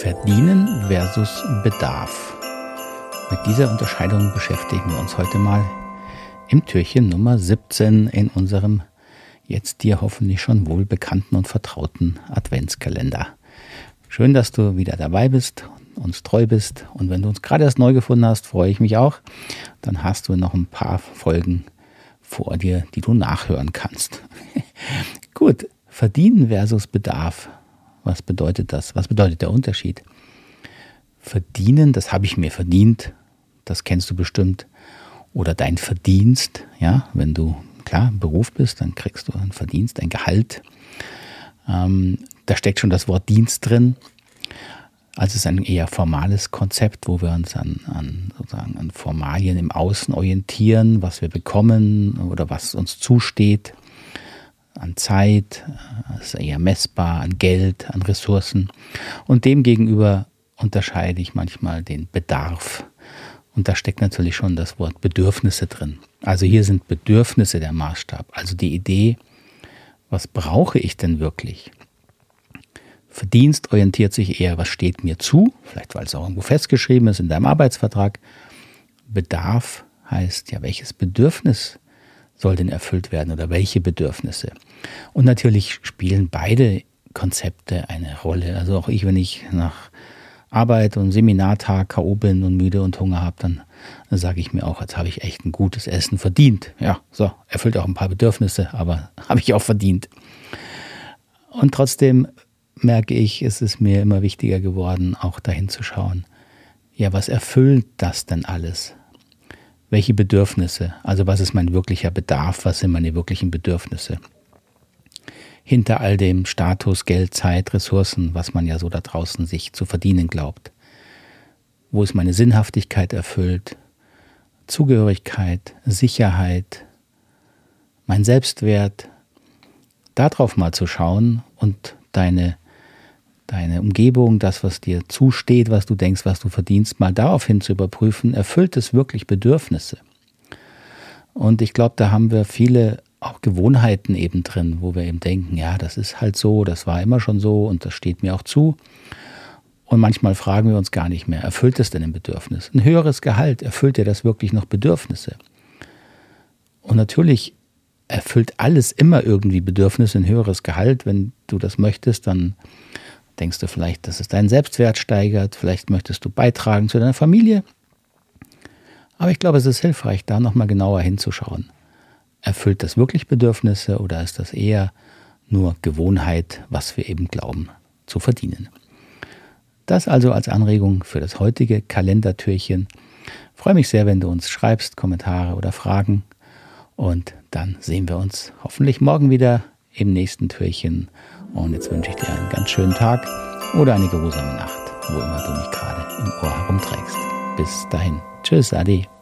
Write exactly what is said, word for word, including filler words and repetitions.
Verdienen versus Bedarf. Mit dieser Unterscheidung beschäftigen wir uns heute mal im Türchen Nummer siebzehn in unserem jetzt dir hoffentlich schon wohl bekannten und vertrauten Adventskalender. Schön, dass du wieder dabei bist, uns treu bist, und wenn du uns gerade erst neu gefunden hast, freue ich mich auch. Dann hast du noch ein paar Folgen vor dir, die du nachhören kannst. Gut, Verdienen versus Bedarf. Was bedeutet das? Was bedeutet der Unterschied? Verdienen, das habe ich mir verdient, das kennst du bestimmt. Oder dein Verdienst, ja, wenn du, klar, im Beruf bist, dann kriegst du einen Verdienst, ein Gehalt. Ähm, da steckt schon das Wort Dienst drin. Also es ist ein eher formales Konzept, wo wir uns an, an, sozusagen an Formalien im Außen orientieren, was wir bekommen oder was uns zusteht. An Zeit, das ist eher messbar, an Geld, an Ressourcen. Und demgegenüber unterscheide ich manchmal den Bedarf. Und da steckt natürlich schon das Wort Bedürfnisse drin. Also hier sind Bedürfnisse der Maßstab. Also die Idee, was brauche ich denn wirklich? Verdienst orientiert sich eher, was steht mir zu, vielleicht weil es auch irgendwo festgeschrieben ist in deinem Arbeitsvertrag. Bedarf heißt ja, welches Bedürfnis soll denn erfüllt werden oder welche Bedürfnisse? Und natürlich spielen beide Konzepte eine Rolle. Also auch ich, wenn ich nach Arbeit und Seminartag K O bin und müde und Hunger habe, dann, dann sage ich mir auch, jetzt habe ich echt ein gutes Essen verdient. Ja, so, erfüllt auch ein paar Bedürfnisse, aber habe ich auch verdient. Und trotzdem merke ich, es ist mir immer wichtiger geworden, auch dahin zu schauen, ja, was erfüllt das denn alles? Welche Bedürfnisse? Also was ist mein wirklicher Bedarf? Was sind meine wirklichen Bedürfnisse? Hinter all dem Status, Geld, Zeit, Ressourcen, was man ja so da draußen sich zu verdienen glaubt. Wo ist meine Sinnhaftigkeit erfüllt? Zugehörigkeit, Sicherheit, mein Selbstwert? Darauf mal zu schauen und deine, deine Umgebung, das, was dir zusteht, was du denkst, was du verdienst, mal daraufhin zu überprüfen, erfüllt es wirklich Bedürfnisse? Und ich glaube, da haben wir viele auch Gewohnheiten eben drin, wo wir eben denken, ja, das ist halt so, das war immer schon so und das steht mir auch zu. Und manchmal fragen wir uns gar nicht mehr, erfüllt es denn ein Bedürfnis? Ein höheres Gehalt, erfüllt dir das wirklich noch Bedürfnisse? Und natürlich erfüllt alles immer irgendwie Bedürfnisse, ein höheres Gehalt. Wenn du das möchtest, dann denkst du vielleicht, dass es deinen Selbstwert steigert, vielleicht möchtest du beitragen zu deiner Familie. Aber ich glaube, es ist hilfreich, da nochmal genauer hinzuschauen. Erfüllt das wirklich Bedürfnisse oder ist das eher nur Gewohnheit, was wir eben glauben zu verdienen? Das also als Anregung für das heutige Kalendertürchen. Ich freue mich sehr, wenn du uns schreibst, Kommentare oder Fragen. Und dann sehen wir uns hoffentlich morgen wieder im nächsten Türchen. Und jetzt wünsche ich dir einen ganz schönen Tag oder eine geruhsame Nacht, wo immer du mich gerade im Ohr herumträgst. Bis dahin. Tschüss, Ade.